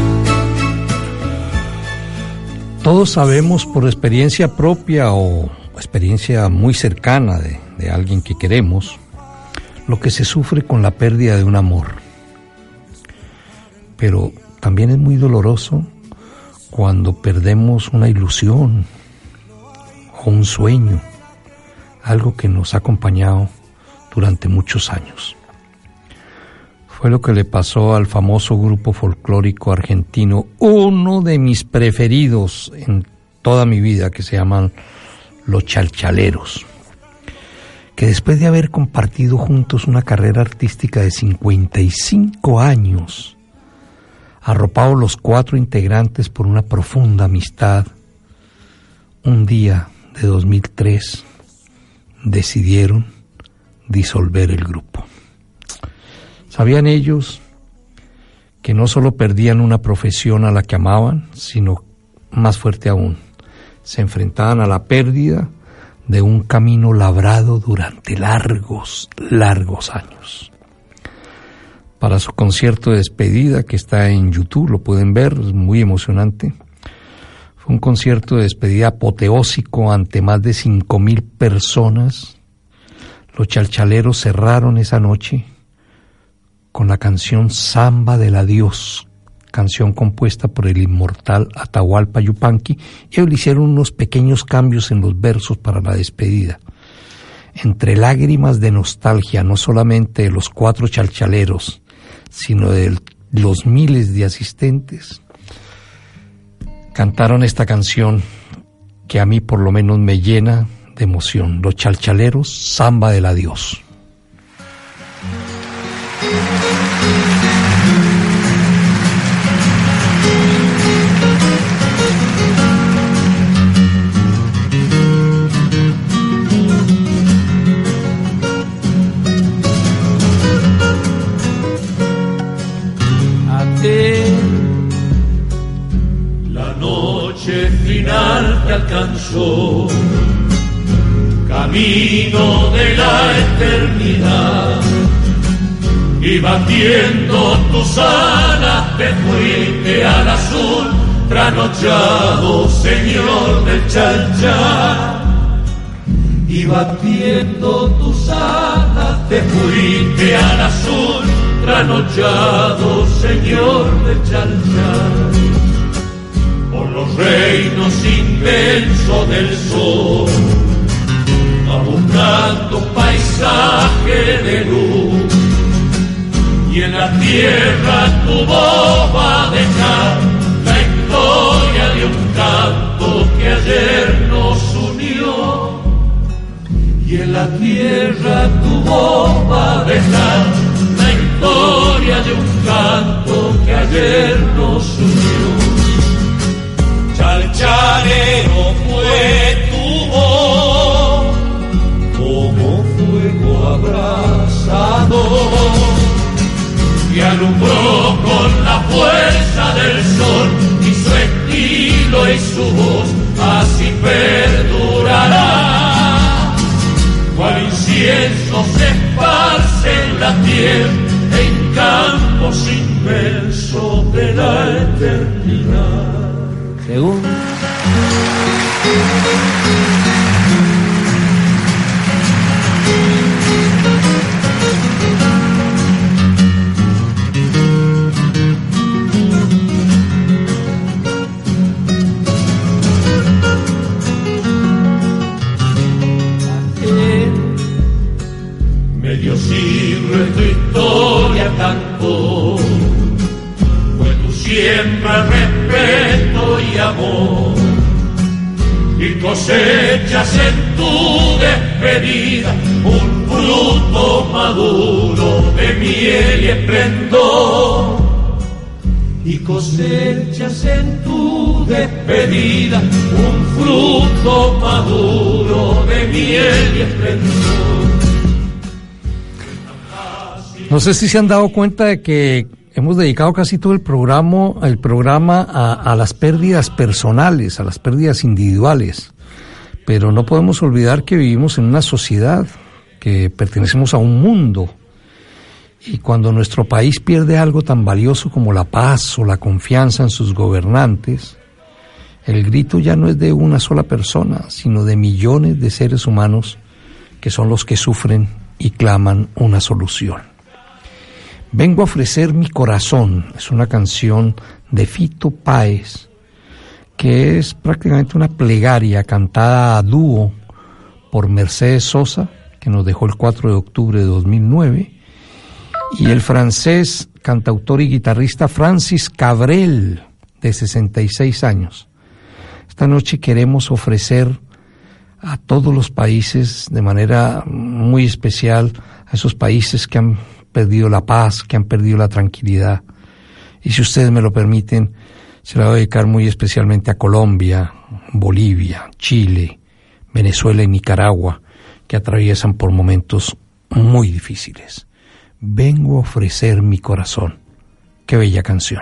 Speaker 2: Todos sabemos por experiencia propia o experiencia muy cercana de, de alguien que queremos lo que se sufre con la pérdida de un amor. Pero también es muy doloroso cuando perdemos una ilusión o un sueño, algo que nos ha acompañado durante muchos años. Fue lo que le pasó al famoso grupo folclórico argentino, uno de mis preferidos en toda mi vida, que se llaman Los Chalchaleros, que después de haber compartido juntos una carrera artística de cincuenta y cinco años, arropados los cuatro integrantes por una profunda amistad, un día de dos mil tres decidieron disolver el grupo. Sabían ellos que no solo perdían una profesión a la que amaban, sino más fuerte aún, se enfrentaban a la pérdida de un camino labrado durante largos, largos años. Para su concierto de despedida, que está en YouTube, lo pueden ver, es muy emocionante. Fue un concierto de despedida apoteósico ante más de cinco mil personas. Los Chalchaleros cerraron esa noche con la canción Samba del Adiós, canción compuesta por el inmortal Atahualpa Yupanqui, y le hicieron unos pequeños cambios en los versos para la despedida. Entre lágrimas de nostalgia, no solamente de los cuatro chalchaleros, sino de los miles de asistentes, cantaron esta canción que a mí por lo menos me llena de emoción. Los Chalchaleros, Samba del Adiós.
Speaker 3: La noche final te alcanzó, camino de la eternidad, y batiendo tus alas te fuiste al azul trasnochado, señor del Chalchal. Y batiendo tus alas te fuiste al azul trasnochado, señor del Chalchal. Por los reinos inmensos del sol, va buscando un paisaje de luz, y en la tierra tu voz va a dejar la historia de un canto que ayer nos unió. Y en la tierra tu voz va a dejar la historia de un canto que ayer nos unió. Chalchalero fue tu voz, como fuego abrasador, y alumbró con la fuerza del sol, y su estilo y su voz así perdurará. Cual incienso se esparce en la tierra, en campos inmensos de la eternidad.
Speaker 8: Según
Speaker 3: medio siglo en tu historia cantó, fue tu siembra, respeto y amor, y cosechas en tu despedida un fruto maduro de miel y esplendor, y cosechas en tu despedida un fruto maduro de miel y esplendor.
Speaker 2: No sé si se han dado cuenta de que hemos dedicado casi todo el programa, el programa a, a las pérdidas personales, a las pérdidas individuales, pero no podemos olvidar que vivimos en una sociedad, que pertenecemos a un mundo. Y cuando nuestro país pierde algo tan valioso como la paz o la confianza en sus gobernantes, el grito ya no es de una sola persona, sino de millones de seres humanos que son los que sufren y claman una solución. Vengo a ofrecer mi corazón, es una canción de Fito Páez, que es prácticamente una plegaria cantada a dúo por Mercedes Sosa, que nos dejó el cuatro de octubre de dos mil nueve, y el francés, cantautor y guitarrista Francis Cabrel, de sesenta y seis años. Esta noche queremos ofrecer a todos los países, de manera muy especial, a esos países que han perdido la paz, que han perdido la tranquilidad. Y si ustedes me lo permiten, se la voy a dedicar muy especialmente a Colombia, Bolivia, Chile, Venezuela y Nicaragua, que atraviesan por momentos muy difíciles. Vengo a ofrecer mi corazón. Qué bella canción.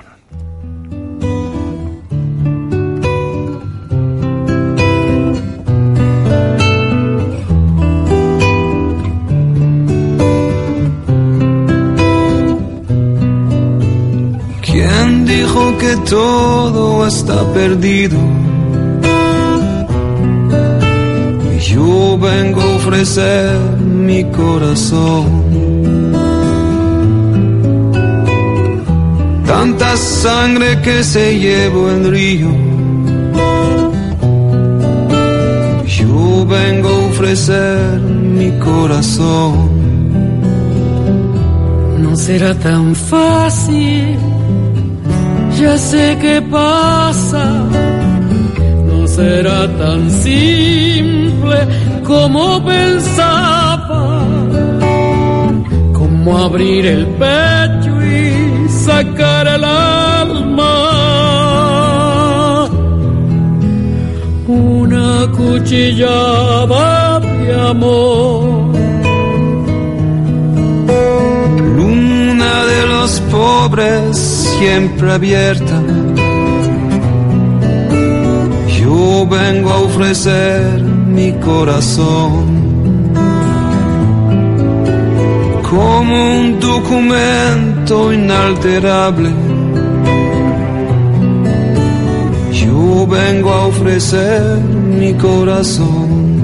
Speaker 5: ¿Quién dijo que todo está perdido? Yo vengo a ofrecer mi corazón. Tanta sangre que se llevó el río, yo vengo a ofrecer mi corazón.
Speaker 4: No será tan fácil, ya sé qué pasa. No será tan simple como pensaba, como abrir el pecho y sacar el alma. Una cuchillada de amor.
Speaker 5: Luna de los pobres siempre abierta, yo vengo a ofrecer mi corazón. Como un documento inalterable, yo vengo a ofrecer mi corazón.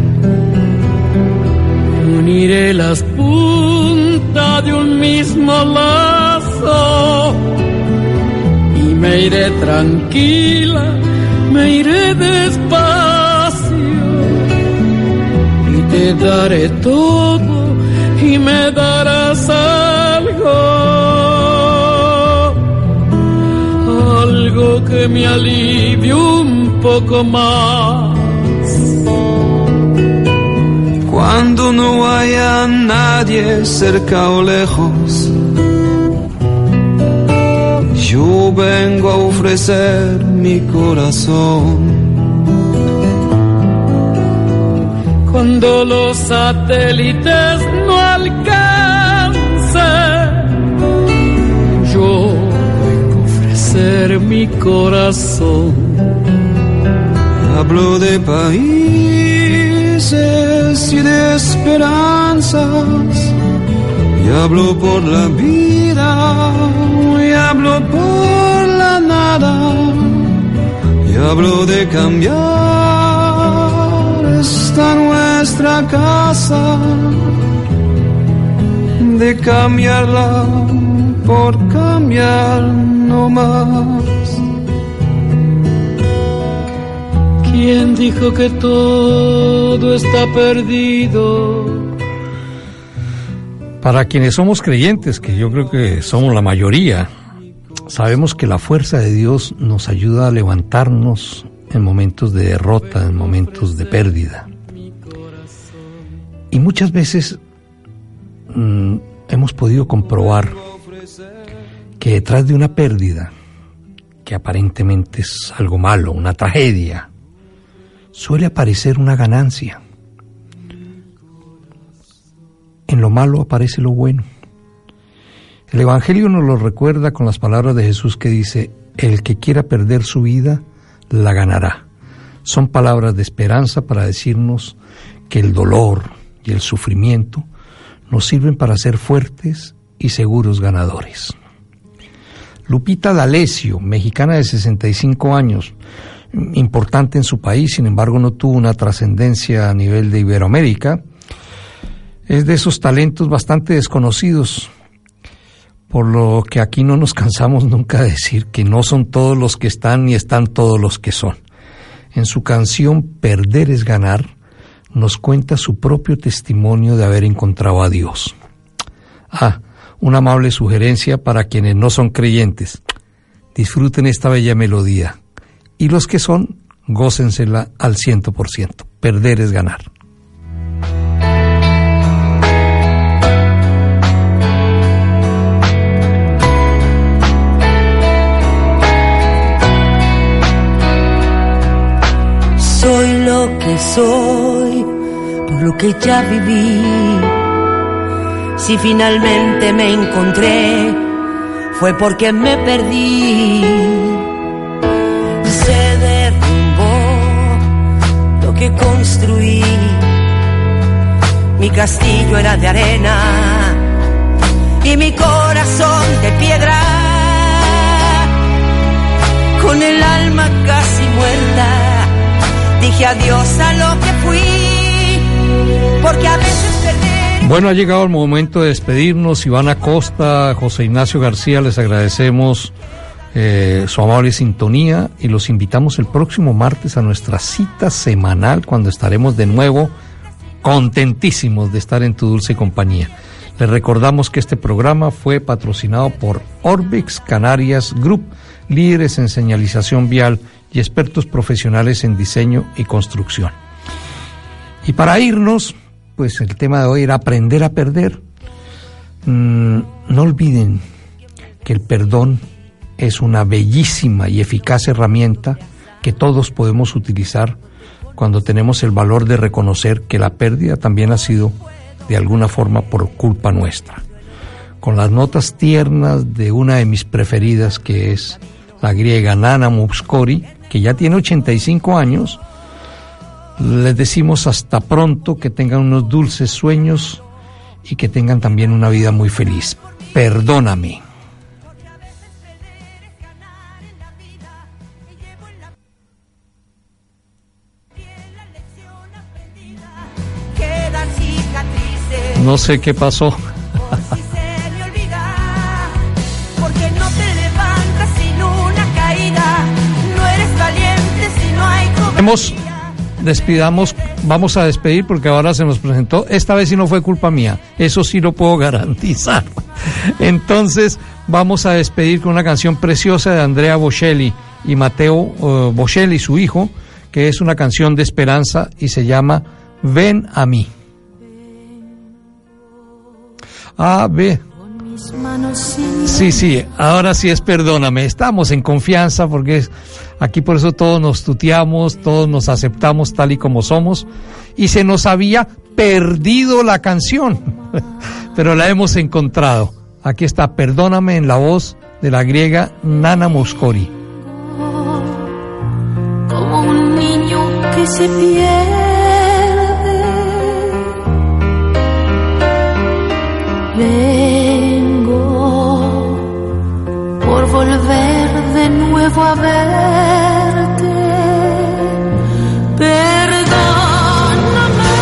Speaker 4: Uniré las puntas de un mismo lazo y me iré tranquila, me iré despacio y te daré todo y me darás algo, algo que me alivie un poco más.
Speaker 5: Cuando no haya nadie cerca o lejos, yo vengo a ofrecer mi corazón.
Speaker 4: Cuando los satélites no alcancen, yo vengo a ofrecer mi corazón.
Speaker 5: Hablo de países y de esperanzas, y hablo por la vida, y hablo por la nada, y hablo de cambiar esta nuestra casa, de cambiarla por cambiar no más.
Speaker 4: ¿Quién dijo que todo está perdido?
Speaker 2: Para quienes somos creyentes, que yo creo que somos la mayoría, sabemos que la fuerza de Dios nos ayuda a levantarnos en momentos de derrota, en momentos de pérdida. Y muchas veces mmm, hemos podido comprobar que detrás de una pérdida, que aparentemente es algo malo, una tragedia, suele aparecer una ganancia. En lo malo aparece lo bueno. El Evangelio nos lo recuerda con las palabras de Jesús que dice: el que quiera perder su vida, la ganará. Son palabras de esperanza para decirnos que el dolor y el sufrimiento nos sirven para ser fuertes y seguros ganadores. Lupita D'Alessio, mexicana de sesenta y cinco años, importante en su país, sin embargo no tuvo una trascendencia a nivel de Iberoamérica, es de esos talentos bastante desconocidos, por lo que aquí no nos cansamos nunca de decir que no son todos los que están ni están todos los que son. En su canción Perder es ganar, nos cuenta su propio testimonio de haber encontrado a Dios. Ah, una amable sugerencia para quienes no son creyentes: disfruten esta bella melodía, y los que son, gócensela al ciento por ciento. Perder es ganar.
Speaker 10: Soy lo que soy, por lo que ya viví. Si finalmente me encontré, fue porque me perdí. Se derrumbó lo que construí. Mi castillo era de arena y mi corazón de piedra. Con el alma casi muerta, dije adiós a lo que fui, porque a veces perder.
Speaker 2: Bueno, ha llegado el momento de despedirnos. Ivana Costa, José Ignacio García, les agradecemos eh, su amable sintonía y los invitamos el próximo martes a nuestra cita semanal, cuando estaremos de nuevo contentísimos de estar en tu dulce compañía. Les recordamos que este programa fue patrocinado por Orbix Canarias Group, líderes en señalización vial y expertos profesionales en diseño y construcción. Y para irnos, pues el tema de hoy era aprender a perder. Mm, no olviden que el perdón es una bellísima y eficaz herramienta que todos podemos utilizar cuando tenemos el valor de reconocer que la pérdida también ha sido de alguna forma por culpa nuestra. Con las notas tiernas de una de mis preferidas, que es la griega Nana Mouskouri, que ya tiene ochenta y cinco años, les decimos hasta pronto, que tengan unos dulces sueños y que tengan también una vida muy feliz. Perdóname. No sé qué pasó. Hemos, despidamos, vamos a despedir porque ahora se nos presentó, esta vez sí no fue culpa mía, eso sí lo puedo garantizar. Entonces vamos a despedir con una canción preciosa de Andrea Bocelli y Matteo uh, Bocelli, su hijo, que es una canción de esperanza y se llama Ven a mí. Ah, ve. Sí, sí, ahora sí es perdóname. Estamos en confianza porque es, aquí por eso todos nos tuteamos, todos nos aceptamos tal y como somos, y se nos había perdido la canción, pero la hemos encontrado. Aquí está, Perdóname, en la voz de la griega Nana Mouskouri.
Speaker 4: Como un niño que se pierde, vengo por volver de nuevo a verte. Perdóname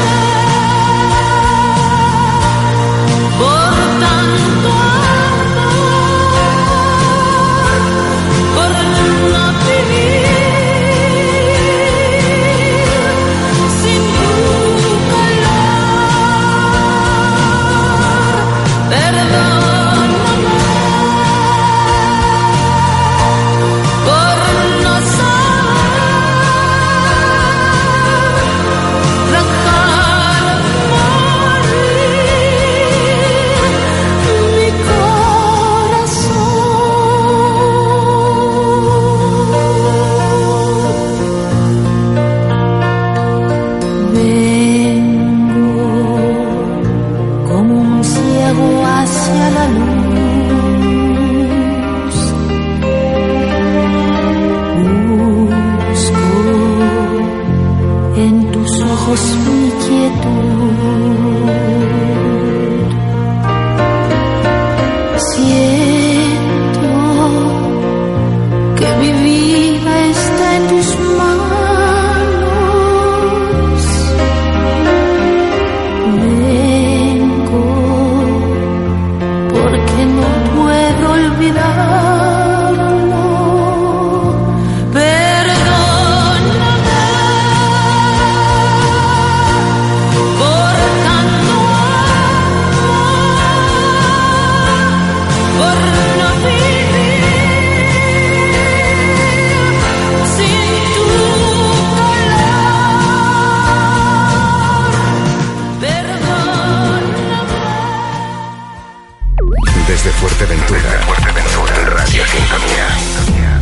Speaker 4: por tanto amor, por no vivir sin tu calor. Perdóname por no
Speaker 12: siento que mi vida está en tus manos. Vengo porque no puedo olvidarlo. Perdóname por tanto amor, por no vivir sin tu calor. Perdóname.
Speaker 13: Desde Fuerteventura, Fuerteventura, Radio Sintonía.